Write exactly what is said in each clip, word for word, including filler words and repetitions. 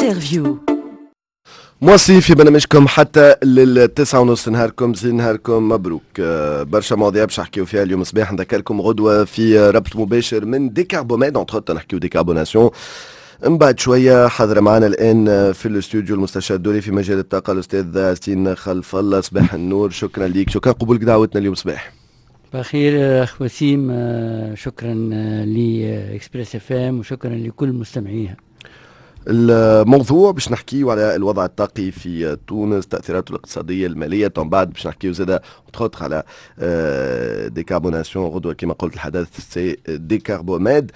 انترفيو. موصي في برنامجكم حتى للتسعة ونص. نهاركم زين، نهاركم مبروك. برشا مواضيع باش نحكيو فيها اليوم صباح. نذكركم غدوة في ربط مباشر من ديكاربوميد، اونتر نحكيو ديكاربوناسيون. من بعد شوية حاضر معنا الآن في الاستوديو المستشار الدولي في مجال الطاقة الأستاذ ياسين خلف الله. صباح النور، شكرا ليك، شكرا قبولك دعوتنا اليوم صباح. بخير أخ وسيم، شكرا لإكسبريس اف ام وشكرا لكل مستمعيها. الموضوع باش نحكيو على الوضع الطاقي في تونس، تأثيراته الاقتصادية المالية، من بعد باش نحكيو زادا وتخطر على ديكاربوناسيون. غدوة كما قلت الحدث سي ديكاربوميد.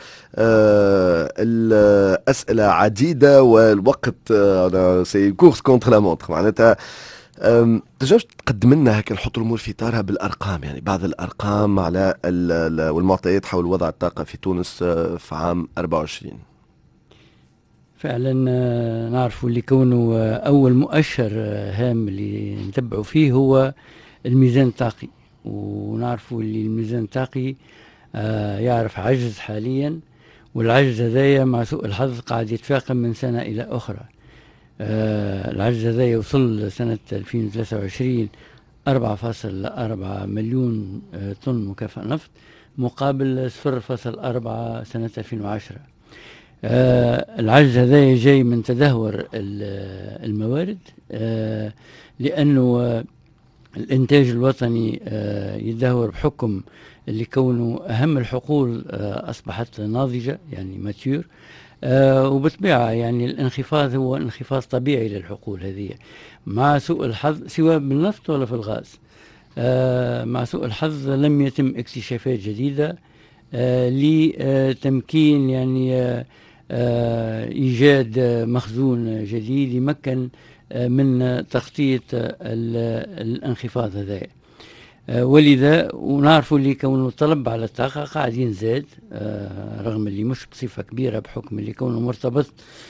الأسئلة عديدة والوقت سي كورس كونتر لا مونتر. معناتها تنجمش تقدم لنا هكا نحط الامور في اطارها بالارقام، يعني بعض الارقام على والمعطيات حول وضع الطاقه في تونس في عام أربعة وعشرين؟ فعلا نعرفوا اللي كونه اول مؤشر هام اللي نتبعوا فيه هو الميزان الطاقي، ونعرفوا اللي الميزان الطاقي يعرف عجز حاليا، والعجز هذايا مع سوء الحظ قاعد يتفاقم من سنه الى اخرى. آه العجز هذا يوصل سنة ألفين وثلاثة وعشرين أربعة فاصلة أربعة مليون آه طن مكافأة نفط، مقابل صفر فاصلة أربعة سنة ألفين وعشرة. آه العجز هذا جاي من تدهور الموارد، آه لأنه آه الإنتاج الوطني آه يدهور بحكم اللي كونه أهم الحقول آه أصبحت ناضجة، يعني ماتيور. آه وبالطبيعة يعني الانخفاض هو انخفاض طبيعي للحقول هذه، مع سوء الحظ سواء بالنفط ولا في الغاز. آه مع سوء الحظ لم يتم اكتشافات جديدة آه لتمكين يعني آه آه إيجاد مخزون جديد يمكن آه من تغطية آه الانخفاض هذا. آه ولذا ونعرفوا اللي كونه الطلب على الطاقة قاعد ينزاد، آه رغم اللي مش بصفة كبيرة بحكم اللي كونه مرتبط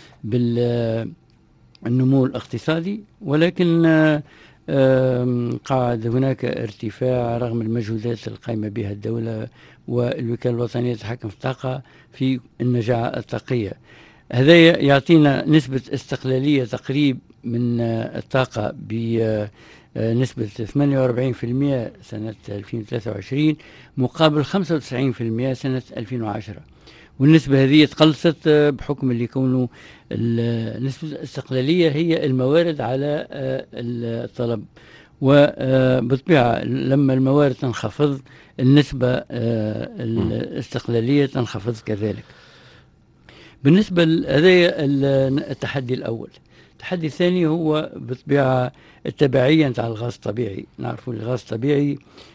بالنمو الاقتصادي، ولكن آه آه قاعد هناك ارتفاع رغم المجهودات القائمة بها الدولة والوكالة الوطنية للتحكم في الطاقة في النجاعة الطاقية. هذا يعطينا نسبة استقلالية تقريب من آه الطاقة ب نسبة ثمانية وأربعين بالمئة سنة ألفين وثلاثة وعشرين مقابل خمسة وتسعين بالمئة سنة ألفين وعشرة، والنسبة هذه تقلصت بحكم اللي كونه نسبة الاستقلالية هي الموارد على الطلب، وبالطبيعة لما الموارد تنخفض النسبة الاستقلالية تنخفض كذلك. بالنسبة لهذا التحدي الأول. التحدي الثاني هو بالطبيعة التبعية نتاع الغاز الطبيعي. نعرفوا الغاز الطبيعي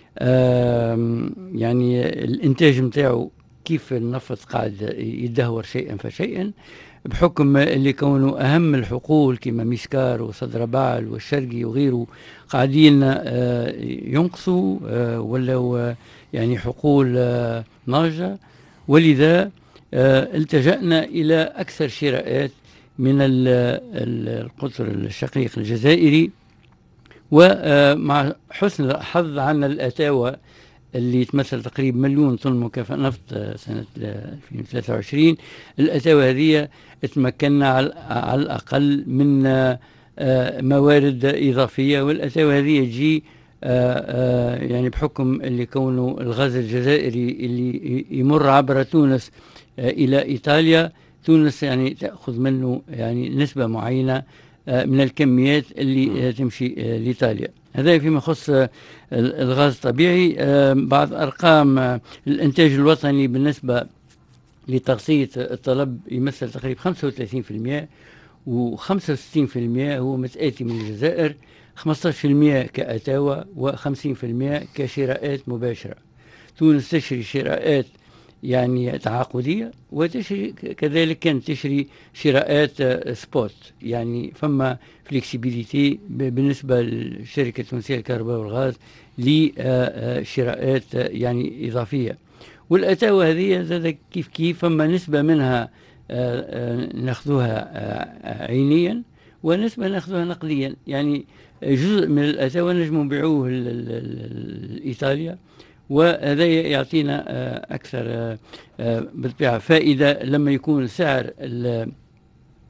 يعني الانتاج نتاعو كيف النفط قاعد يدهور شيئا فشيئا بحكم اللي كونه اهم الحقول كما ميسكار وصدربعل والشرقي وغيره قاعدين ينقصوا ولا يعني حقول ناضجة، ولذا التجأنا الى اكثر شراءات من القطر الشقيق الجزائري، ومع حسن الحظ عنا الأتاوى اللي تمثل تقريبا مليون طن مكافأة نفط سنة ألفين وثلاثة وعشرين. الأتاوى هذه تمكننا على الأقل من موارد إضافية، والأتاوى هذه تجي يعني بحكم اللي كونه الغاز الجزائري اللي يمر عبر تونس إلى إيطاليا، تونس يعني تأخذ منه يعني نسبة معينة من الكميات اللي تمشي لإيطاليا. هذا فيما يخص الغاز الطبيعي. بعض أرقام الإنتاج الوطني بالنسبة لتغطية الطلب يمثل تقريبا خمسة وثلاثين بالمئة، وخمسة وستين بالمئة هو متآتي من الجزائر، خمسة عشر بالمئة كأتاوى، وخمسين بالمئة كشراءات مباشرة. تونس تشري شراءات يعني تعاقدية، وتشري كذلك كانت تشري شراءات سبوت، يعني فما فليكسيبيليتي بالنسبة للشركة التونسية للكهرباء والغاز لشراءات يعني إضافية. والأتاوى هذه زاد كيف كيف فما نسبة منها ناخذوها عينيا ونسبة ناخذوها نقديا، يعني جزء من الأتاوى نجموا نبيعوه لإيطاليا، وهذا يعطينا أكثر بالطبيعة فائدة لما يكون سعر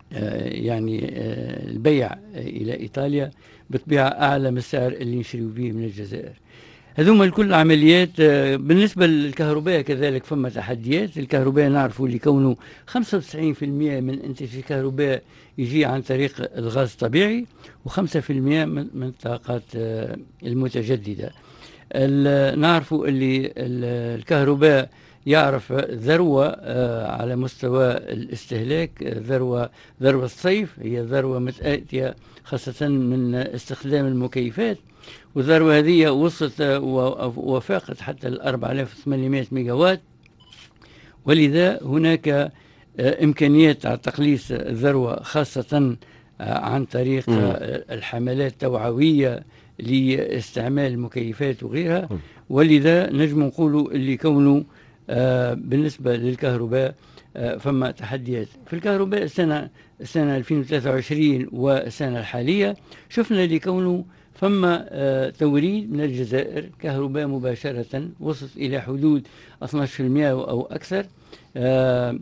يعني البيع إلى إيطاليا بطبيعة أعلى من السعر اللي نشريوا به من الجزائر. هذوما الكل عمليات. بالنسبة للكهرباء كذلك فما تحديات. الكهرباء نعرفوا اللي كونه خمسة وتسعين بالمئة من إنتاج الكهرباء يجي عن طريق الغاز الطبيعي وخمسة بالمئة من من الطاقات المتجددة. نعرفوا اللي الكهرباء يعرف ذروة على مستوى الاستهلاك، ذروة ذروة الصيف، هي ذروة متأتية خاصة من استخدام المكيفات، والذروة هذه وصلت وفاقت حتى ال أربعة آلاف وثمانمئة ميجا وات، ولذا هناك إمكانيات على تقليص الذروة خاصة عن طريق الحملات التوعوية لاستعمال المكيفات وغيرها. ولذا نجم نقولوا اللي كونه آه بالنسبة للكهرباء آه فما تحديات في الكهرباء. السنة السنة ألفين وثلاثة وعشرين والسنة الحالية شفنا اللي كونه فما آه توريد من الجزائر كهرباء مباشرة وصلت إلى حدود اثني عشر بالمئة أو أكثر. آه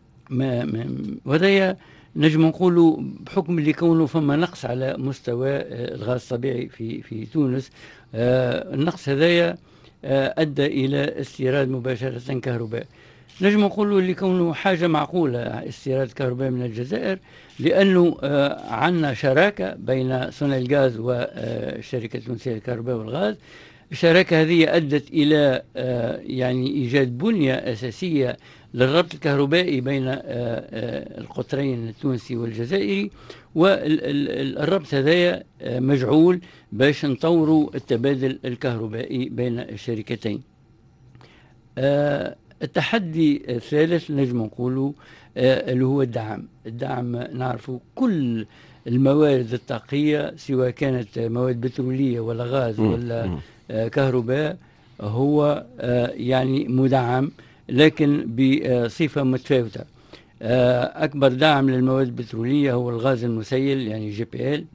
وهذا نجم نقولوا بحكم اللي كونه فما نقص على مستوى آه الغاز الطبيعي في في تونس. آه النقص هذايا أدى إلى استيراد مباشرة كهرباء. نجم نقولوا اللي كونه حاجة معقولة استيراد كهرباء من الجزائر، لأنه عندنا شراكة بين صنع الغاز والشركة التونسية للكهرباء والغاز. الشراكة هذه أدت إلى يعني إيجاد بنية أساسية للربط الكهربائي بين القطرين التونسي والجزائري، والربط هذا مجعول باش نطوروا التبادل الكهربائي بين الشركتين. التحدي الثالث نجم نقوله اللي هو الدعم. الدعم نعرفوا كل الموارد الطاقية سواء كانت مواد بترولية ولا غاز ولا كهرباء هو يعني مدعم لكن بصفة متفاوتة. أكبر دعم للمواد البترولية هو الغاز المسيل يعني جي بي إل،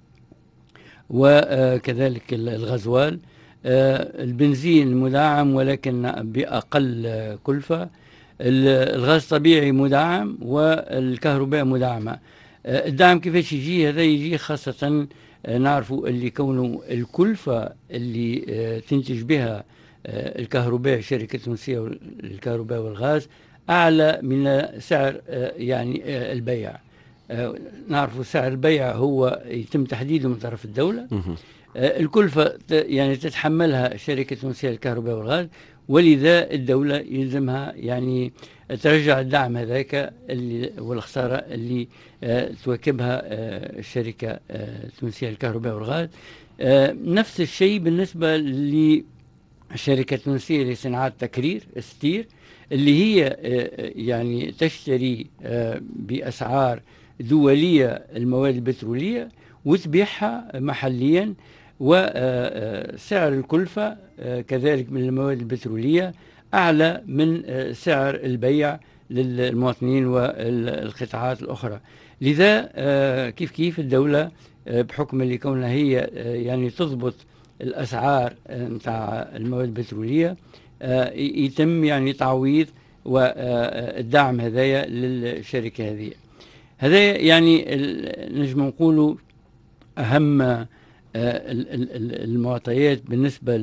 وكذلك الغزوال. البنزين مدعم ولكن بأقل كلفة. الغاز الطبيعي مدعم والكهرباء مدعمة. الدعم كيفاش يجي؟ هذا يجي خاصة نعرفوا اللي كونه الكلفة اللي تنتج بها الكهرباء الشركة التونسية للكهرباء والغاز أعلى من سعر يعني البيع. نعرفوا سعر البيع هو يتم تحديده من طرف الدولة. الكلفة يعني تتحملها الشركة التونسية للكهرباء والغاز، ولذا الدولة يلزمها يعني ترجع الدعم هذاك اللي والخسارة اللي تواكبها الشركة التونسية للكهرباء والغاز. نفس الشيء بالنسبة للشركة التونسية لصناعة تكرير ستير، اللي هي يعني تشتري بأسعار دولية المواد البترولية وتبيعها محليا، وسعر الكلفة كذلك من المواد البترولية أعلى من سعر البيع للمواطنين والقطاعات الأخرى. لذا كيف كيف الدولة بحكم اللي كونها هي يعني تضبط الأسعار نتاع المواد البترولية يتم يعني تعويض والدعم هذايا للشركة هذه. هذا يعني نجم نقولوا أهم المعطيات بالنسبة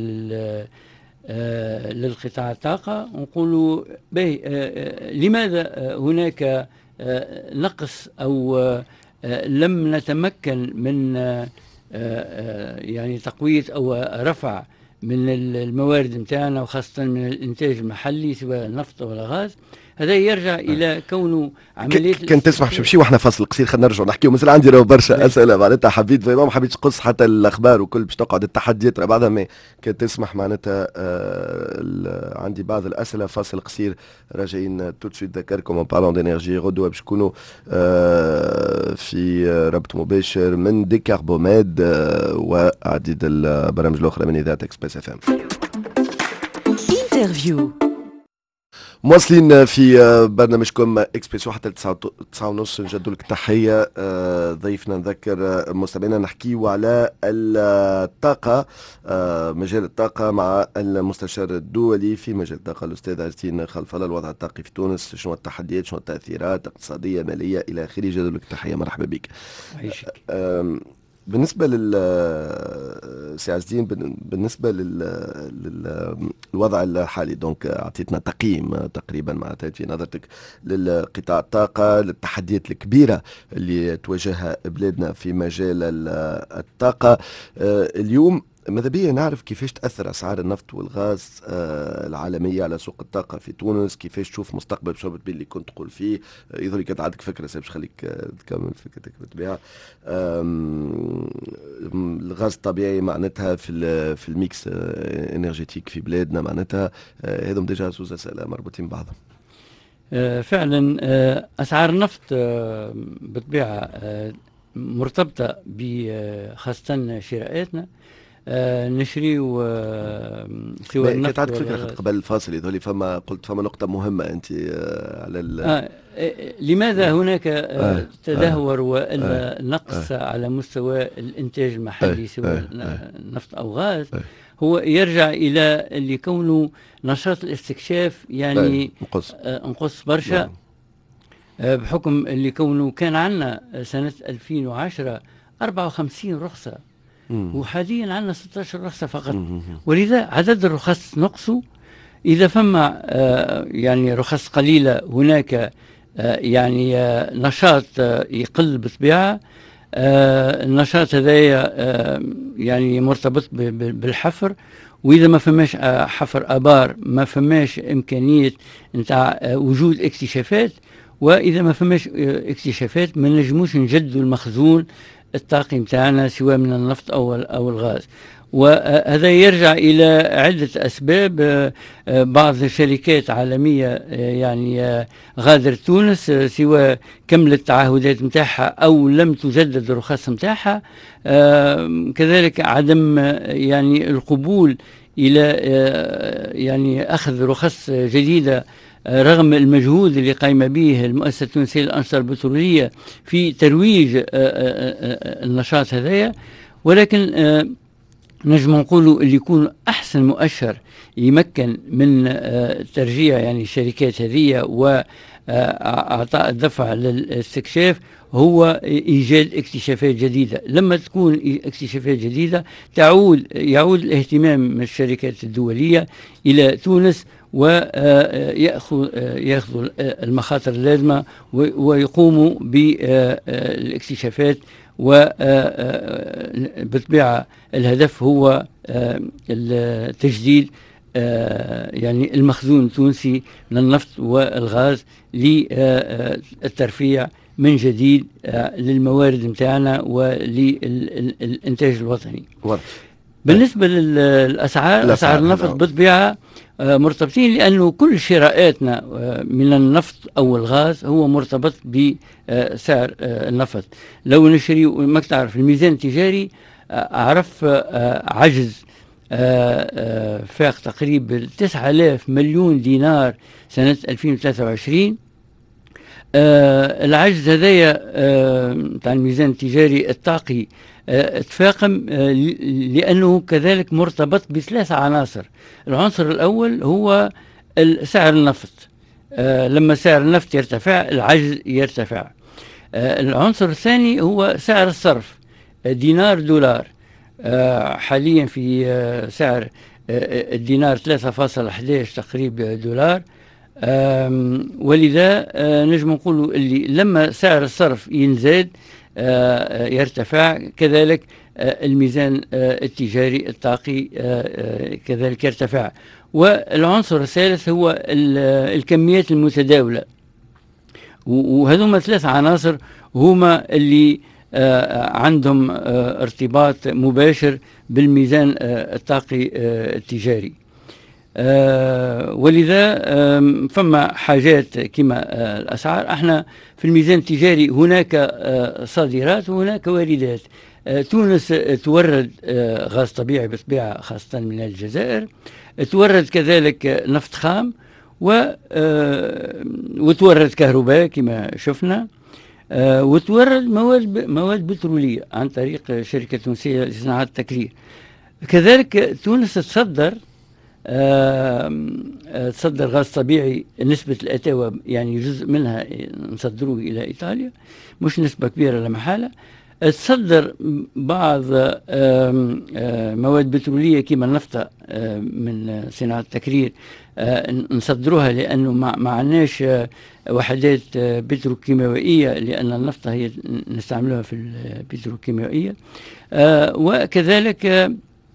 للقطاع الطاقة. نقولوا لماذا هناك نقص أو لم نتمكن من يعني تقوية أو رفع من الموارد متاعنا وخاصة من الإنتاج المحلي سواء نفط ولا غاز. هذا يرجع إلى كونه عملية. كنت تسمح شمشي واحنا فاصل قصير خلينا نرجع نحكيو. مثل عندي راه برشا أسئلة معناتها حبيت ما حبيتش قص حتى الأخبار وكل باش تقعد التحديات بعدها، ما كنت تسمح معناتها آه عندي بعض الأسئلة. فاصل قصير راجعين تو سويت. ذكركم ان بارون دينيرجي غدوة باش نكونوا آه في ربط مباشر من ديكاربوميد آه وعديد البرامج الأخرى من إذاعة إكسبريس إف إم. انترفيو مواصلين في برنامجكم اكسبريسو حتى تسعة ونص. نجد لك تحية ضيفنا. نذكر مستمعينا نحكيو على الطاقة، مجال الطاقة مع المستشار الدولي في مجال الطاقة الأستاذ عز الدين خلفلة. الوضع الطاقي في تونس، شنو التحديات، شنو التأثيرات اقتصادية مالية إلى آخره. نجد لك تحية، مرحبا بك. بالنسبة لل سي عز الدين، بالنسبة لل الوضع الحالي، دونك اعطيتنا تقييم تقريبا معناتها في نظرتك للقطاع الطاقة، للتحديات الكبيرة اللي تواجهها بلادنا في مجال الطاقة اليوم. ماذا بيا نعرف كيفاش تأثر أسعار النفط والغاز العالمية على سوق الطاقة في تونس، كيفاش تشوف مستقبل بشرط اللي كنت تقول فيه. يظهر كانت عندك فكرة سيبش خليك تكمل فكرتك بالطبيعة. الغاز الطبيعي معناتها في في الميكس انرجيتيك في بلادنا، معناتها هذم ديجا زوز أسئلة مربوطين ببعضهم. فعلا أسعار النفط بالطبيعة مرتبطة بخاصة شراءاتنا. آه نشري و سوى النفط. كنت عندك فكرة قبل الفاصل يظهر فما قلت فما نقطة مهمة أنت آه على ال آه لماذا هناك آه تدهور آه ولا آه نقص آه على مستوى الإنتاج المحلي آه سواء آه نفط أو غاز آه هو يرجع إلى اللي كونه نشاط الاستكشاف يعني نقص آه نقص برشا آه آه بحكم اللي كونه كان عندنا سنة ألفين وعشرة أربعة وخمسين رخصة وحاليا عندنا ستة عشر رخصة فقط، ولذا عدد الرخص نقصوا. إذا فما آه يعني رخص قليلة هناك آه يعني آه نشاط آه يقل بالطبيعة. آه النشاط هذايا آه يعني مرتبط بالحفر، وإذا ما فماش آه حفر آبار ما فماش إمكانية نتاع آه وجود اكتشافات، وإذا ما فماش آه اكتشافات ما نجموش نجدوا المخزون الطاقي متاعنا سواء من النفط أو أو الغاز. وهذا يرجع إلى عدة أسباب. بعض الشركات عالمية يعني غادر تونس سواء كملت التعهدات متاعها أو لم تجدد الرخص متاعها. كذلك عدم يعني القبول إلى يعني أخذ رخص جديدة رغم المجهود اللي قايمة به المؤسسة التونسية للأنشطة البترولية في ترويج النشاط هذايا. ولكن نجم نقولوا اللي يكون أحسن مؤشر يمكن من ترجيع يعني الشركات هذه وأعطاء الدفع للاستكشاف هو إيجاد اكتشافات جديدة. لما تكون اكتشافات جديدة تعود يعود الاهتمام من الشركات الدولية إلى تونس ويأخذ يأخذوا المخاطر اللازمة ويقوموا بالاكتشافات. وبالطبيعة الهدف هو التجديد يعني المخزون التونسي من النفط والغاز للترفيع من جديد للموارد متاعنا وللإنتاج الوطني. بالنسبة للأسعار، أسعار النفط بالطبيعة مرتبطين، لأنه كل شراءاتنا من النفط أو الغاز هو مرتبط بسعر النفط. لو نشري ما تعرف الميزان التجاري أعرف عجز فاق تقريبا تسعة آلاف مليون دينار سنة ألفين وثلاثة وعشرين. العجز هذايا تاع الميزان التجاري الطاقي تفاقم لأنه كذلك مرتبط بثلاثة عناصر. العنصر الأول هو سعر النفط، لما سعر النفط يرتفع العجز يرتفع. العنصر الثاني هو سعر الصرف، دينار دولار. حاليا في سعر الدينار ثلاثة فاصلة واحد عشر تقريبا دولار. ولذا نجم نقولوا اللي لما سعر الصرف ينزل يرتفع كذلك الميزان التجاري الطاقي كذلك يرتفع. والعنصر الثالث هو الكميات المتداولة، وهذوما ثلاث عناصر هما اللي عندهم ارتباط مباشر بالميزان الطاقي التجاري. آه ولذا آه فما حاجات كما آه الأسعار. احنا في الميزان التجاري هناك آه صادرات وهناك واردات. آه تونس تورد آه غاز طبيعي بالطبيعة خاصة من الجزائر، تورد كذلك نفط خام وتورد كهرباء كما شفنا، وتورد مواد مواد بترولية عن طريق شركة تونسية لصناعة التكرير. كذلك تونس تصدر تصدر غاز طبيعي، نسبة الأتاوة يعني جزء منها نصدروه إلى إيطاليا، مش نسبة كبيرة لا محالة. تصدر بعض مواد بترولية كما النفط من صناعة التكرير، نصدروها لأنه ما عندناش وحدات بتروكيماوية، لأن النفط هي نستعملها في البتروكيماوية. وكذلك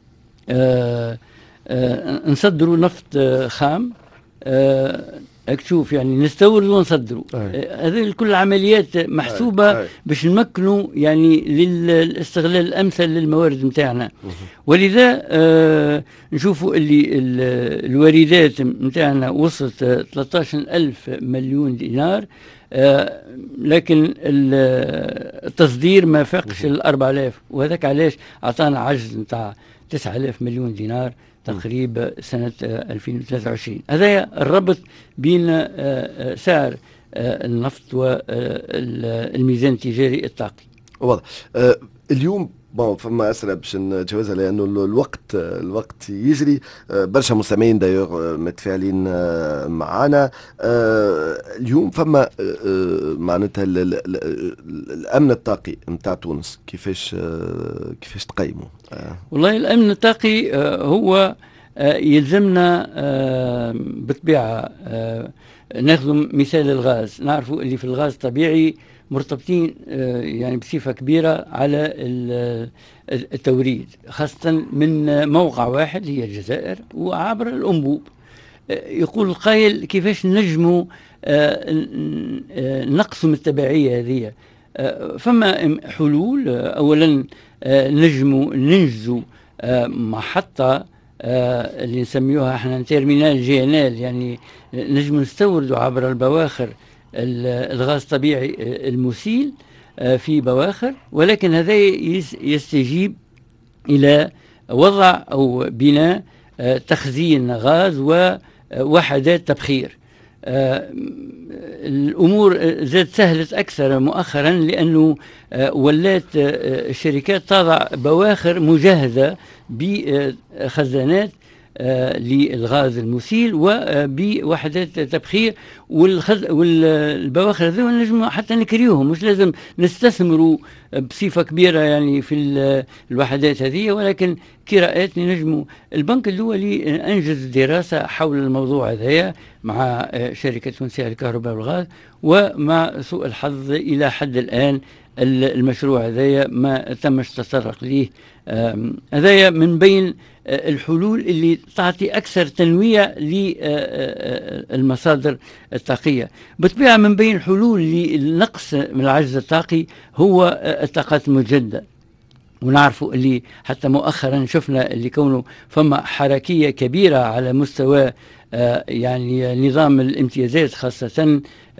نصدروا نفط خام، اكتشوف يعني نستورد ونصدروا. هذه كل عمليات محسوبة أي. أي. باش نمكنوا يعني للاستغلال الامثل للموارد نتاعنا. ولذا آه نشوفوا اللي الواردات نتاعنا وصلت ثلاثة عشر ألف مليون دينار، آه لكن التصدير ما فاقش ال أربعة آلاف، وهذاك علاش اعطانا عجز نتاع تسعة آلاف مليون دينار تقريبا سنة ألفين وثلاثة وعشرين. هذا الربط بين سعر النفط والميزان التجاري الطاقي. واضح. اليوم بون فما اسئله باش نتجاوزها لانه الوقت الوقت يجري. برشا مستمعين دايوغ متفاعلين معنا. اليوم فما معناتها الامن الطاقي نتاع تونس كيفاش كيفاش تقيموا؟ والله الامن الطاقي هو يلزمنا بالطبيعه. ناخذ مثال الغاز، نعرفوا اللي في الغاز الطبيعي مرتبطين يعني بصفة كبيرة على التوريد، خاصة من موقع واحد هي الجزائر وعبر الأنبوب. يقول القائل كيفاش نجموا نقسم التبعية هذه؟ فما حلول. أولا نجموا ننجزوا محطة اللي نسميوها احنا تيرمينال جينال، يعني نجموا نستوردوا عبر البواخر الغاز الطبيعي المسيل في بواخر، ولكن هذا يستجيب إلى وضع أو بناء تخزين غاز ووحدات تبخير. الأمور زادت سهلت أكثر مؤخرا، لأنه ولات الشركات تضع بواخر مجهزة بخزانات للغاز المسيل وبوحدات تبخير، والبواخر هذو نجم حتى نكريوهم، مش لازم نستثمروا بصفة كبيرة يعني في الوحدات هذه، ولكن كراءات نجموا. البنك الدولي أنجز دراسة حول الموضوع هذا مع شركة تونسية للكهرباء والغاز، ومع سوء الحظ إلى حد الآن المشروع هذا ما تمش تطرق ليه. هذا من بين الحلول اللي تعطي أكثر تنويع للمصادر الطاقية. بالطبيعة من بين حلول للنقص من العجز الطاقي هو الطاقات المجددة، ونعرفوا اللي حتى مؤخرا شفنا اللي كونه فما حركية كبيرة على مستوى يعني نظام الامتيازات خاصة،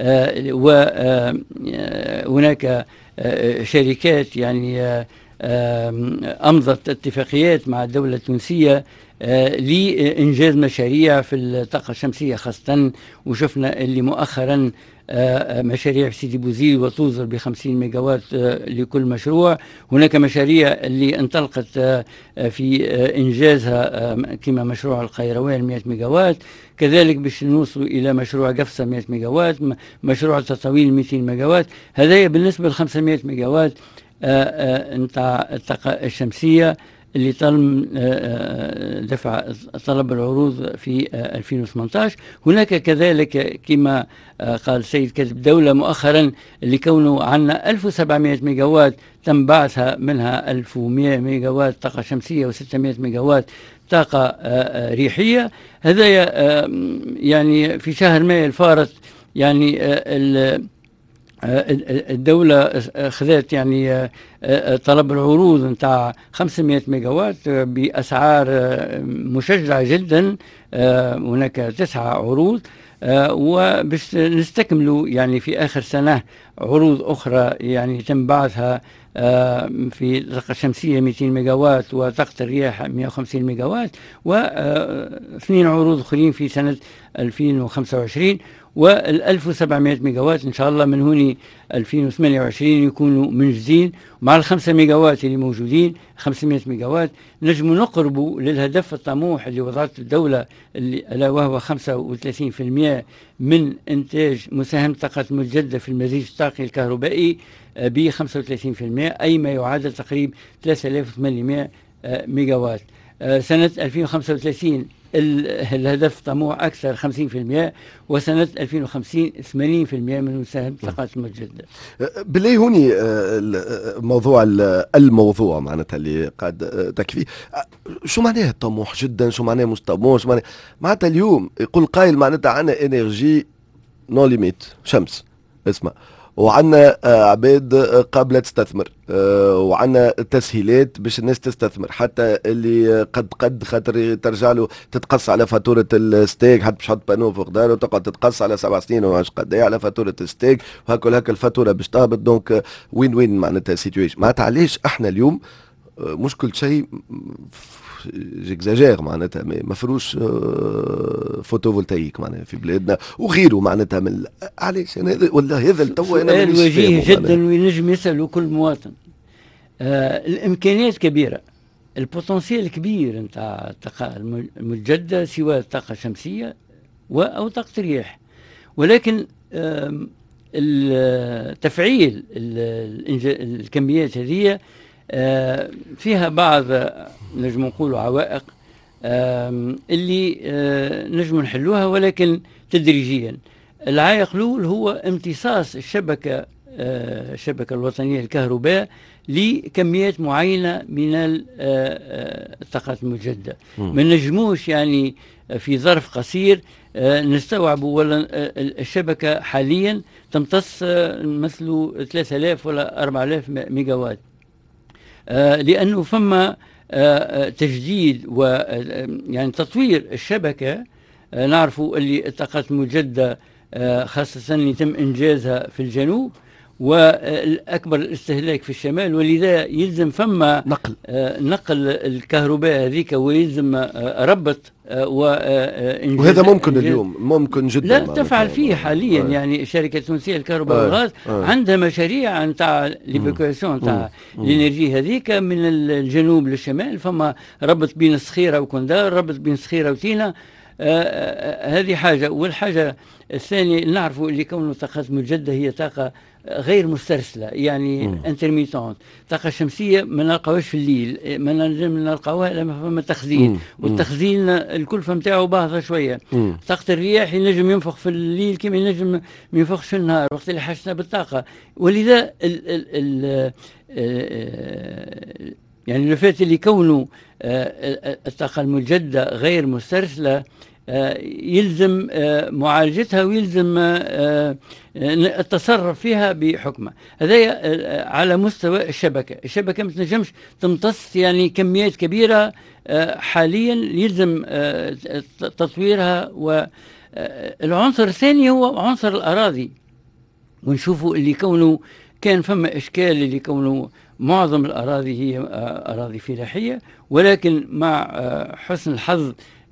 وهناك شركات يعني أمضت اتفاقيات مع الدولة التونسية لإنجاز مشاريع في الطاقة الشمسية خاصة، وشفنا اللي مؤخرا مشاريع في سيدي بوزيد وتوصل بخمسين ميجاوات لكل مشروع. هناك مشاريع اللي انطلقت في إنجازها كما مشروع القيروان مئة ميجاوات، كذلك باش نوصلوا إلى مشروع قفصة مئة ميجاوات، مشروع تطويل مئتين ميجاوات. هذا بالنسبة ل خمسمئة ميجاوات نتاع الطاقة الشمسية اللي تم دفع طلب العروض في ألفين وثمانية عشر. هناك كذلك كما قال السيد كاتب الدولة مؤخرا اللي كونه عندنا ألف وسبعمئة ميجاوات تم بعثها منها ألف ومئة ميجاوات طاقة شمسية وستمئة ميجاوات طاقة ريحية. هذا يعني في شهر مايو الفارط يعني الدولة أخذت يعني طلب العروض نتاع خمسمئة ميجاوات بأسعار مشجعة جدا. هناك تسعة عروض، وباش نستكملوا يعني في آخر سنة عروض أخرى يعني تم بعثها في الطاقة الشمسية مئتين ميجاوات وطاقة الرياح مئة وخمسين ميجاوات، واثنين عروض أخرين في سنة ألفين وخمسة وعشرين، وال ألف وسبعمائة ميجاوات إن شاء الله من هوني ألفين وثمانية وعشرين يكونوا منجزين، مع الخمسة ميجاوات اللي موجودين خمسمائة ميجاوات نجم نقربوا للهدف الطموح اللي وضعته الدولة، اللي ألا وهو خمسة وثلاثين بالمئة من إنتاج مساهمة الطاقات المتجددة في المزيج الطاقي الكهربائي ب خمسة وثلاثين بالمئة، أي ما يعادل تقريبا ثلاثة آلاف وثمانمائة ميجاوات. سنة ألفين وخمسة وثلاثين الهدف طموح أكثر خمسين بالمئة، وسنة ألفين وخمسين ثمانين بالمئة من مساهمة الطاقات المتجددة. بالله هوني موضوع الموضوع معناتها اللي قاعد تكفي، شو معناه الطموح جدا، شو معناه مش طموح، شو معناه معناتها اليوم يقول قائل معناتها عندنا انرجي نو ليميت شمس اسمع، وعندنا عباد قابلة تستثمر، وعندنا تسهيلات باش الناس تستثمر، حتى اللي قد قد خاطر ترجع له تتقص على فاتورة الستيك، حتى باش تحط بانو فوق داره وتقعد تتقص على سبع سنين وما قد ايه على فاتورة الستيك، وهكا هكا الفاتورة باش تهبط. دونك وين وين معناتها سيتويشن. معناتها علاش احنا اليوم مش كل شيء جيكزاجير معناتها مفروش فوتوفولتايك معناتها في بلادنا وغيره معناتها من علاش انا هذا ولا هذا التو انا سؤال وجيه جدا وينجم يسأله كل مواطن. آه الامكانيات كبيره، البوتنسيال كبير نتاع الطاقه المتجدده سواء الطاقه الشمسيه او طاقه الرياح، ولكن تفعيل الكميات هذه فيها بعض نجم نقولوا عوائق اللي نجم نحلوها، ولكن تدريجيا. العائق الأول هو امتصاص الشبكة الشبكة الوطنية للكهرباء لكميات معينة من الطاقات المتجددة. ما نجموش يعني في ظرف قصير نستوعب ولا الشبكة حاليا تمتص مثل ثلاثة آلاف ولا أربعة آلاف ميجاوات، لأنه فما تجديد ويعني تطوير الشبكة. نعرفوا اللي الطاقات المتجددة خاصة يتم إنجازها في الجنوب والأكبر الاستهلاك في الشمال، ولذا يلزم فما نقل نقل الكهرباء هذيك، ويلزم ربط وإنجاز. وهذا ممكن اليوم ممكن جدا لا تفعل فيه حاليا. آه. يعني الشركة التونسية للكهرباء آه. والغاز آه. عندها مشاريع نتاع ليفاكواسيون نتاع الانرجي هذيك من الجنوب للشمال. فما ربط بين الصخيرة وكندار، ربط بين الصخيرة وتينا. آه هذه حاجة. والحاجة الثانية نعرفوا اللي كونه الطاقات المتجددة هي طاقة غير مسترسلة، يعني انترميتونت. الطاقة الشمسية ما نلقاوهاش في الليل، ما نجم نلقاوها لما فما تخزين، والتخزين الكلفة نتاعو باهظة شوية. طاقة الرياح ينجم ينفخ في الليل كما ينجم ما ينفخش في النهار وقت اللي حاجتنا بالطاقة. ولذا ال ال ال يعني الفات اللي كونه الطاقة المتجددة غير مسترسلة يلزم معالجتها ويلزم التصرف فيها بحكمة. هذا على مستوى الشبكة. الشبكة ما تنجمش تمتص يعني كميات كبيرة حاليا، يلزم تطويرها. والعنصر الثاني هو عنصر الأراضي، ونشوفوا اللي كونه كان فما إشكال اللي كونه معظم الأراضي هي أراضي فلاحية، ولكن مع حسن الحظ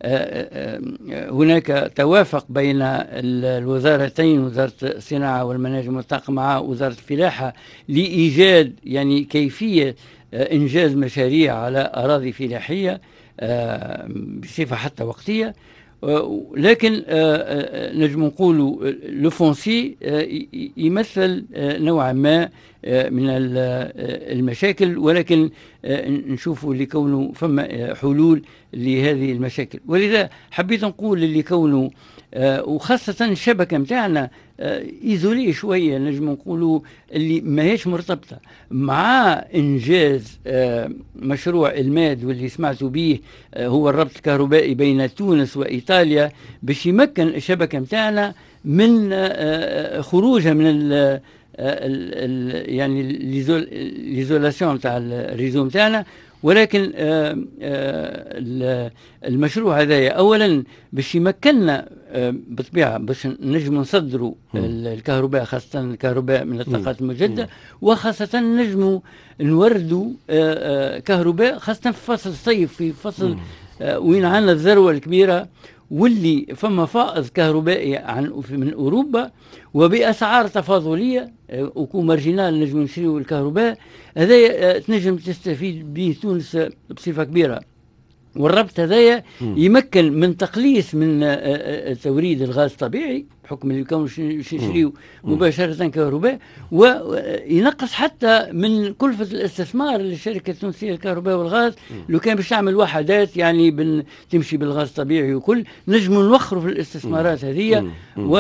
هناك توافق بين الوزارتين، وزارة الصناعة والمناجم والطاقة مع وزارة الفلاحة، لإيجاد يعني كيفية إنجاز مشاريع على أراضي فلاحية بصفة حتى وقتية. لكن نجم نقولوا لو فونسي يمثل نوعا ما من المشاكل، ولكن نشوفوا اللي كونه فما حلول لهذه المشاكل. ولذا حبيت نقول اللي كونه وخاصة الشبكة متاعنا إيزولي شوية، نجم نقولوا اللي ما هيش مرتبطة مع إنجاز مشروع الماد، واللي سمعتوا به هو الربط الكهربائي بين تونس وإيطاليا، باش يمكن الشبكة متاعنا من خروجها من ال ال ال يعني ليزولاسيون تاع الريزو متاعنا، ولكن آه آه المشروع هذا أولا باش يمكننا آه بطبيعة باش نجم نصدروا الكهرباء، خاصة الكهرباء من الطاقات المجددة، وخاصة نجموا نوردوا آه آه كهرباء خاصة في فصل الصيف، في فصل آه وين عندنا الذروة الكبيرة، واللي فما فائض كهربائي عن من أوروبا وبأسعار تفاضلية وكون مارجينال نجم نشريو الكهرباء هذا تنجم تستفيد به تونس بصفة كبيرة. والربط هذايا يمكن من تقليص من توريد الغاز الطبيعي بحكم اللي كانوا يشريوا مباشرة كهرباء، وينقص حتى من كلفة الاستثمار للشركة التونسية للكهرباء والغاز. لو كان باش تعمل وحدات يعني بن تمشي بالغاز الطبيعي وكل نجم نوخروا في الاستثمارات هذه، و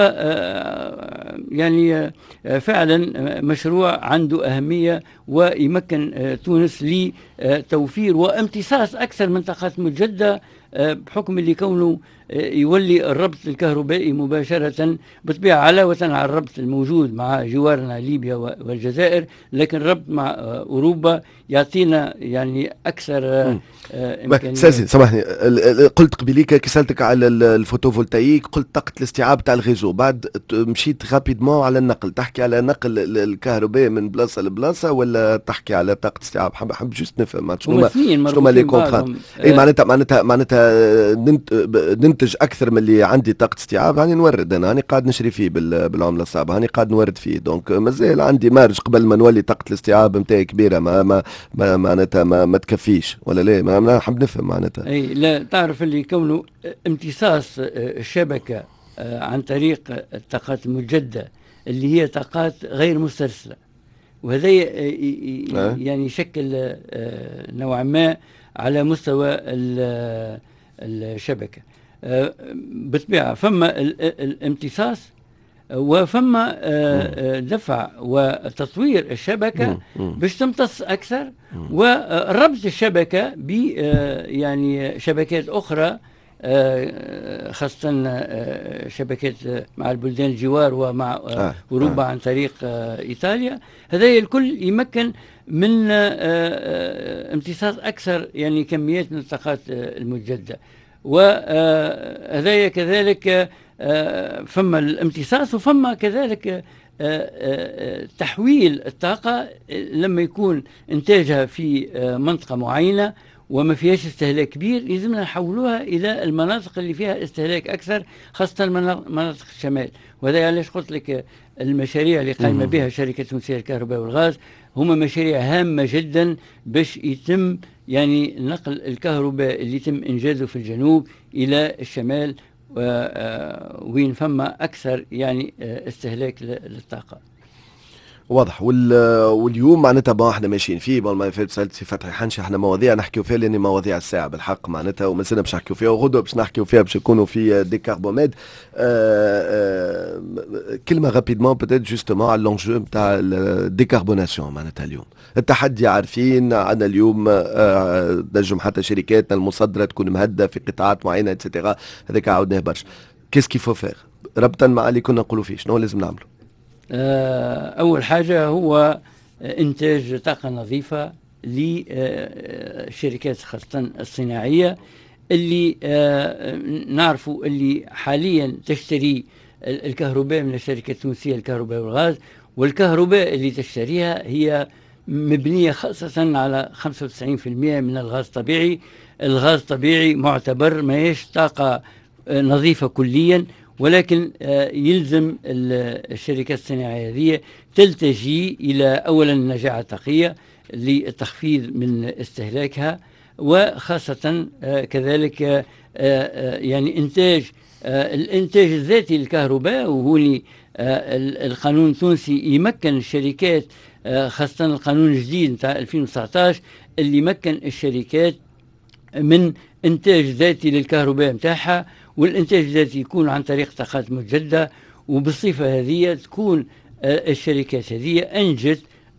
يعني فعلا مشروع عنده أهمية ويمكن تونس لتوفير وامتصاص أكثر من طاقات مجددة بحكم اللي كونه يولي الربط الكهربائي مباشرة بطبيعة علاوة على الربط الموجود مع جوارنا ليبيا والجزائر، لكن الربط مع أوروبا يعطينا يعني أكثر إمكانيات. ساسي سامحني، قلت قبليك كي سألتك على الفوتوفولتايك قلت طاقة الاستيعاب تاع الغيزو، بعد مشيت رابيدمون على النقل، تحكي على نقل الكهرباء من بلاصة لبلاصة ولا تحكي على طاقة استيعاب؟ حاب حاب جوست نفهم شنو شنو لي كونترات. اي معناتها معناتها معناتها ننتج اكثر من اللي عندي طاقه استيعاب، يعني نورد انا هاني قاعد نشري فيه بالعمله الصعبه، هاني قاعد نورد فيه، دونك مازال عندي مارج قبل ما نولي طاقه الاستيعاب نتاعي كبيره ما ما معناتها ما, ما تكفيش ولا لا؟ ما نحب نفهم معناتها. اي لا تعرف اللي كونه امتصاص الشبكه عن طريق الطاقات المجدده اللي هي طاقات غير مسترسله، وهذا يعني يشكل نوعا ما على مستوى الشبكة بالطبيعة. فما الامتصاص وفما دفع وتطوير الشبكة باش تمتص أكثر، وربط الشبكة ب يعني شبكات أخرى خاصة شبكات مع البلدان الجوار ومع أوروبا عن طريق إيطاليا. هذا الكل يمكن من امتصاص أكثر يعني كميات من الطاقات المجددة، وهذا كذلك فما الامتصاص وفما كذلك تحويل الطاقة لما يكون إنتاجها في منطقة معينة وما فيهاش استهلاك كبير لازمنا نحولوها إلى المناطق اللي فيها استهلاك أكثر، خاصة مناطق الشمال. وهذا علاش قلت لك المشاريع اللي قائمة بها شركة التونسية للكهرباء والغاز هما مشاريع هامة جدا باش يتم يعني نقل الكهرباء اللي يتم إنجازه في الجنوب إلى الشمال وين فما أكثر يعني استهلاك للطاقة. واضح. واليوم معناتها ما احنا ماشيين فيه بال ما فات سالت سي فتحي حنشي احنا مواضيع نحكيو فيها لان مواضيع الساعه بالحق معناتها ومازلنا باش نحكيو فيها وغدوه باش نحكيو فيها باش نكونوا في ديكاربوميد. آه آه كلمه رابيدمون بتات جوستومون على لونجو نتاع الديكاربوناسيون. معناتها اليوم التحدي عارفين عندنا اليوم آه نجم حتى شركاتنا المصدره تكون مهدة في قطاعات معينه اتسيتيرا، هذاك عاودناه برشا. كيس كي فو فيغ ربطا مع اللي كنا نقولوا فيه شنو لازم نعملوا؟ أول حاجة هو إنتاج طاقة نظيفة للشركات خاصة الصناعية اللي نعرفوا اللي حاليا تشتري الكهرباء من الشركة التونسية للكهرباء والغاز، والكهرباء اللي تشتريها هي مبنية خاصة على خمسة وتسعين بالمئة من الغاز الطبيعي. الغاز الطبيعي معتبر ما هيش طاقة نظيفة كليا، ولكن يلزم الشركات الصناعية هذه تلتجي إلى أولا النجاعة الطاقية للتخفيض من استهلاكها، وخاصة كذلك يعني إنتاج الإنتاج الذاتي للكهرباء. وهوني القانون التونسي يمكن الشركات خاصة القانون الجديد نتاع ألفين وتسعة عشر اللي يمكن الشركات من إنتاج ذاتي للكهرباء متاعها، والإنتاج الذاتي يكون عن طريق طاقات مجددة. وبالصفة هذه تكون الشركات هذه أنجت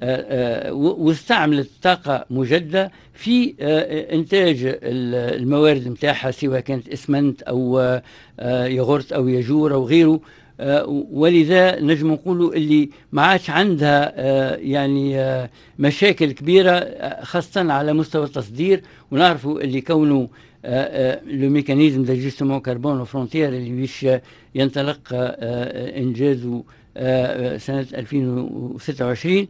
واستعملت طاقة مجددة في إنتاج الموارد متاعها، سواء كانت إسمنت أو يغورت أو يجور أو غيره، ولذا نجم نقولوا اللي ما عادش عندها يعني مشاكل كبيرة خاصة على مستوى التصدير. ونعرفوا اللي كونه لو ميكانيزم داجستمون كربون فرونتير اللي بيش ينطلق انجازه سنة ألفين وستة وعشرين،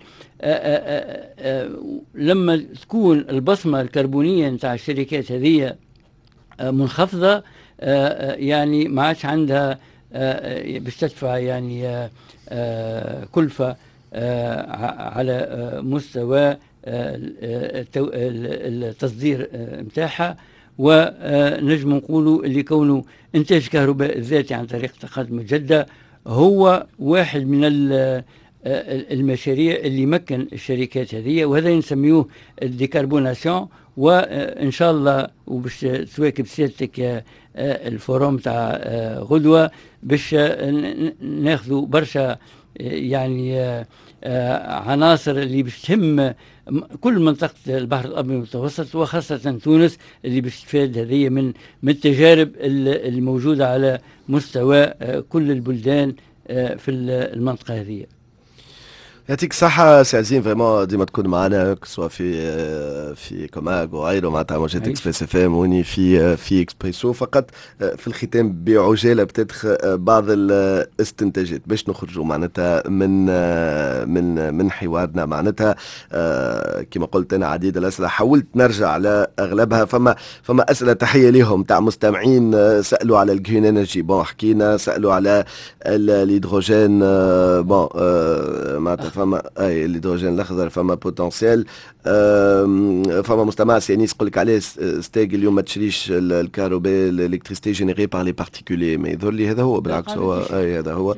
لما تكون البصمة الكربونية نتاع الشركات هذه منخفضة يعني ما عادش عندها باش تدفع يعني كلفة على مستوى التصدير متاعها. ونجم نقولوا اللي كونه انتاج كهرباء ذاتي عن طريق طاقات مجددة هو واحد من المشاريع اللي مكن الشركات هذه، وهذا نسميوه الديكربوناسيون. وان شاء الله وباش تواكب سيادتك الفوروم تاع غدوه باش ناخذوا برشا يعني عناصر اللي باش تهم كل منطقة البحر الأبيض المتوسط وخاصة تونس اللي باش تفاد هذه من من التجارب الموجودة على مستوى كل البلدان في المنطقة هذه. يعطيك الصحة سي عزيم، فريمون ديما تكون معنا سواء في في كوماغ وغيره معناتها موجات اكسبريس اف ام وني في في اكسبريسو. فقط في الختام بعجالة بتدخ بعض الاستنتاجات باش نخرجوا معناتها من من من حوارنا معناتها كما قلت انا عديد الاسئله حاولت نرجع على اغلبها. فما فما اسئله تحيه لهم تاع مستمعين سالوا على الجرين انرجي، بون حكينا، سالوا على الهيدروجين، بون معناتها فما اي الهيدروجين الاخضر فما بوتنسيال. فما مستمع سيانيس يقول لك علاش ستاج اليوم ما تشريش الكهرباء الالكتريستي جينيري بار لي بارتيكولي، ما يظهر لي هذا هو بالعكس هو اي هذا هو.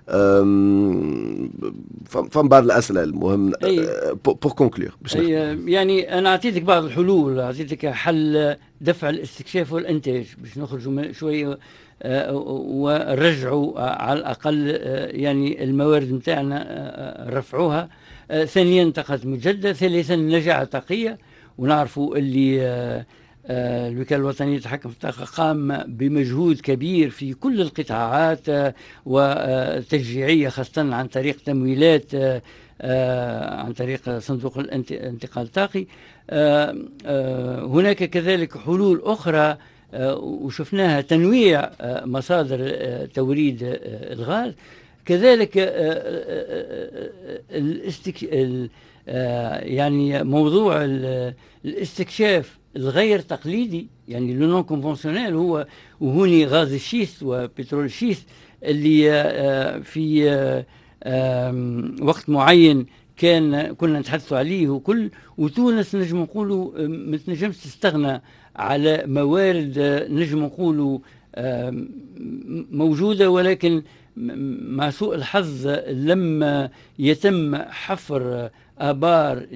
فما بعض الاسئله المهم بور كونكلور يعني انا اعطيتك بعض الحلول، اعطيتك حل دفع الاستكشاف والانتاج باش نخرجوا شويه ونرجعوا على الأقل يعني الموارد متاعنا رفعوها. ثانيا طاقات مجددة. ثالثا النجاعة الطاقية. ونعرفوا اللي الوكالة الوطنية للتحكم في الطاقة قام بمجهود كبير في كل القطاعات وتشجيعية خاصة عن طريق تمويلات عن طريق صندوق الانتقال الطاقي. هناك كذلك حلول أخرى وشفناها، تنويع مصادر توريد الغاز، كذلك الاستك... يعني موضوع الاستكشاف الغير تقليدي يعني لو نون كونفونسيونيل هو وهوني غاز الشيست وبترول الشيست اللي في وقت معين كان كنا نتحدثوا عليه وكل وتونس نجم نقولوا ما تنجمش تستغنى على موارد نجم نقولوا موجودة، ولكن مع سوء الحظ لما يتم حفر آبار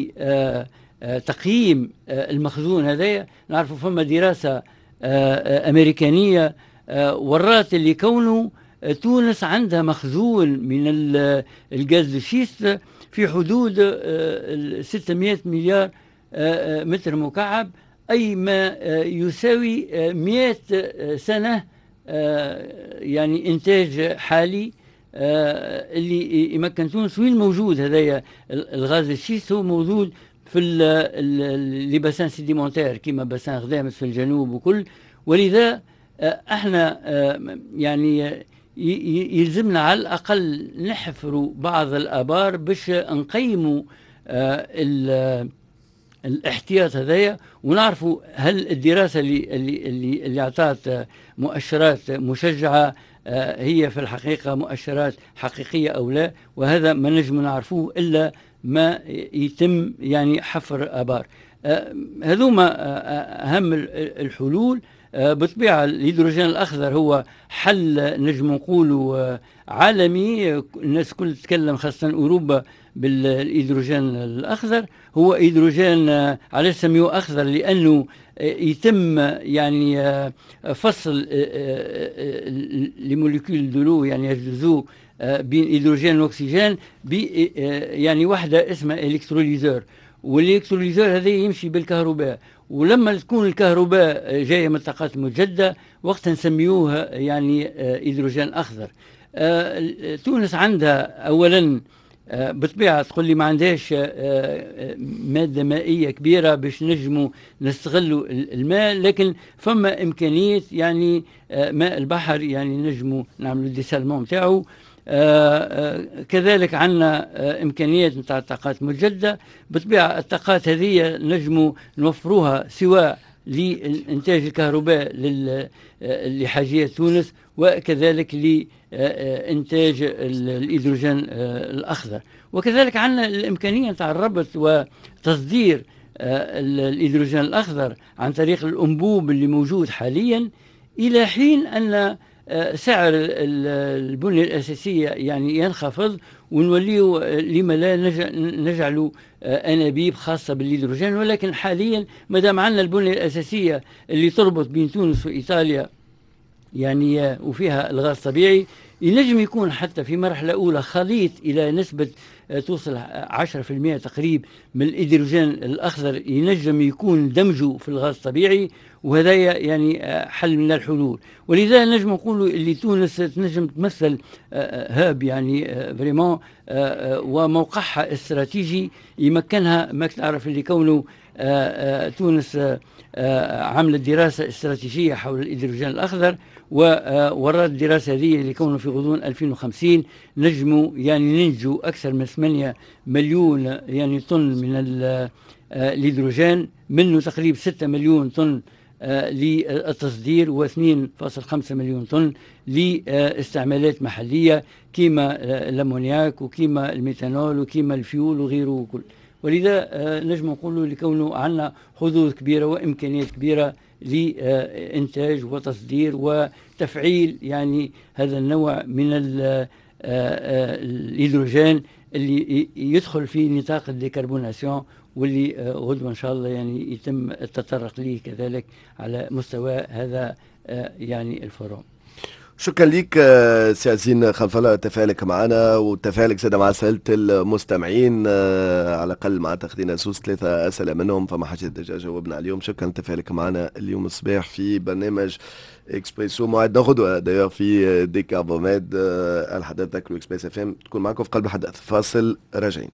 لتقييم المخزون هذايا. نعرفوا فما دراسة أمريكانية ورات اللي كونه تونس عندها مخزون من الغاز الشيست في حدود ستمائة مليار متر مكعب، أي ما يساوي مئة سنة يعني إنتاج حالي اللي يمكن تونس. وين موجود هذايا الغاز الشيست؟ هو موجود في لي باسان سيديمونتير كيما باسان غدامس في الجنوب وكل. ولذا احنا يعني يلزمنا على الأقل نحفروا بعض الآبار باش نقيموا الاحتياط هذايا ونعرفوا هل الدراسة اللي اللي اللي, اللي اعطت مؤشرات مشجعة هي في الحقيقة مؤشرات حقيقية أو لا. وهذا ما نجم نعرفوه إلا ما يتم يعني حفر آبار. هذوما أهم الحلول. بالطبيعة الهيدروجين الأخضر هو حل نجم نقوله عالمي، الناس كل تتكلم خاصة أوروبا بالهيدروجين الأخضر. هو هيدروجين علاش سميوه أخضر؟ لأنه يتم يعني فصل لموليكول دولو يعني يجزو بين هيدروجين والأكسجين ب يعني وحدة اسمها إلكتروليزور، والإلكتروليزور هذا يمشي بالكهرباء. ولما تكون الكهرباء جايه من طاقات مجدده وقتها نسميوها يعني هيدروجين اخضر. آه، تونس عندها أولا آه، بطبيعة تقول لي ما عندهاش آه، آه، مادة مائية كبيرة باش نجموا نستغلوا الماء، لكن فما إمكانية يعني آه، ماء البحر يعني نجموا نعملوا ديسالمون متاعو. آه، آه، كذلك عندنا آه، إمكانيات نتاع طاقات متجددة. بالطبيعة الطاقات هذه نجموا نوفروها سواء لإنتاج الكهرباء لل- آه، لحاجيات تونس، وكذلك لإنتاج الهيدروجين آه، الأخضر. وكذلك عندنا الإمكانية نتاع الربط وتصدير آه، الهيدروجين الأخضر عن طريق الأنبوب اللي موجود حاليا، إلى حين أن آه، سعر ال- ال- البنية الأساسية يعني ينخفض، ونوليو آه، لما لا نج- نجعلوا آه، أنابيب خاصة بالهيدروجين. ولكن حاليا مادام عندنا البنية الأساسية اللي تربط بين تونس وإيطاليا يعني آه، وفيها الغاز الطبيعي، ينجم يكون حتى في مرحلة أولى خليط إلى نسبة آه، توصل عشرة في المئة تقريب من الهيدروجين الأخضر، ينجم يكون دمجه في الغاز الطبيعي، وهذا يعني آه، حل من الحلول. ولذا نجم نقولوا اللي تونس تنجم تمثل آه، هاب يعني فريمون، وموقعها استراتيجي يمكنها ما تعرف اللي كونه آه، آه، تونس آه، آه، عملت دراسة استراتيجية حول الهيدروجين الأخضر، ووراء الدراسة هذه اللي كونه في غضون ألفين وخمسين نجموا يعني ننجوا أكثر من ثمانية مليون يعني طن من ال- آه، الهيدروجين، منه تقريبا ستة مليون طن آه، للتصدير، واثنين فاصل خمسة مليون طن لاستعمالات محلية كيما آه، الأمونياك وكيما الميثانول وكيما الفيول وغيره وكل. ولذا آه، نجم نقولوا لكونه عندنا حظوظ كبيرة وإمكانيات كبيرة لإنتاج وتصدير وتفعيل يعني هذا النوع من ال- آه، آه، الهيدروجين اللي يدخل في نطاق الديكربوناسيون، واللي آه، غدوة إن شاء الله يعني يتم التطرق ليه كذلك على مستوى هذا آه، يعني الفورум. شكرا ليك آه، سي عزين خلف الله، تفاعلك معنا وتفاعلك زاد مع سألة المستمعين، آه، على الأقل معناتها خدينا سوس ثلاثة أسئلة منهم، فما حاجة ديجا جاوبنا عليهم. شكرا لتفاعلك معنا اليوم الصباح في برنامج اكسبريسو. موعدنا غدوة داير في ديكاربوميد. آه، الحدث ذاكروا اكسبريس اف ام تكون معكم في قلب الحدث. فاصل راجعين.